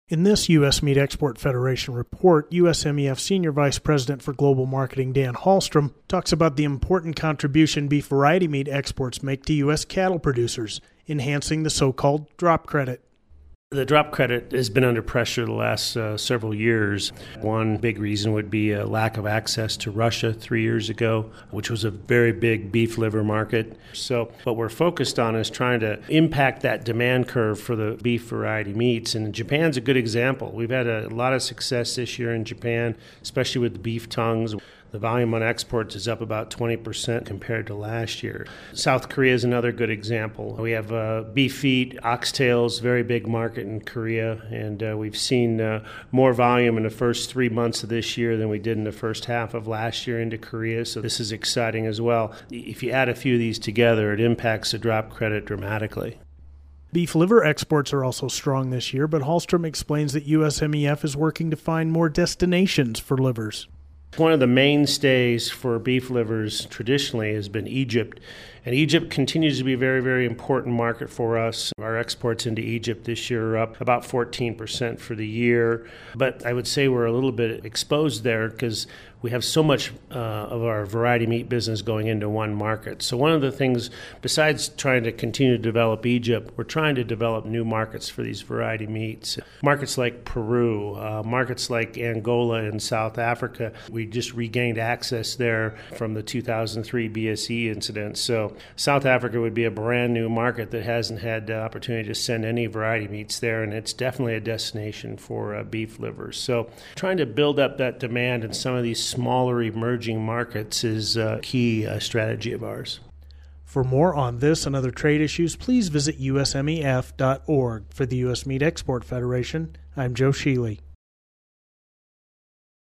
In this U.S. Meat Export Federation report, USMEF Senior Vice President for Global Marketing Dan Hallstrom talks about the important contribution beef variety meat exports make to U.S. cattle producers, enhancing the so-called drop credit. The drop credit has been under pressure the last several years. One big reason would be a lack of access to Russia 3 years ago, which was a very big beef liver market. So what we're focused on is trying to impact that demand curve for the beef variety meats. And Japan's a good example. We've had a lot of success this year in Japan, especially with the beef tongues. The volume on exports is up about 20% compared to last year. South Korea is another good example. We have beef feet, oxtails, very big market in Korea, and we've seen more volume in the first 3 months of this year than we did in the first half of last year into Korea, so this is exciting as well. If you add a few of these together, it impacts the drop credit dramatically. Beef liver exports are also strong this year, but Hallstrom explains that USMEF is working to find more destinations for livers. One of the mainstays for beef livers traditionally has been Egypt, and Egypt continues to be a very, very important market for us. Our exports into Egypt this year are up about 14% for the year, but I would say we're a little bit exposed there because we have so much of our variety meat business going into one market. So one of the things, besides trying to continue to develop Egypt, we're trying to develop new markets for these variety meats. Markets like Peru, markets like Angola and South Africa. We just regained access there from the 2003 BSE incident. So South Africa would be a brand new market that hasn't had the opportunity to send any variety meats there, and it's definitely a destination for beef livers. So trying to build up that demand in some of these smaller emerging markets is a key strategy of ours. For more on this and other trade issues, please visit usmef.org. For the U.S. Meat Export Federation, I'm Joe Sheely.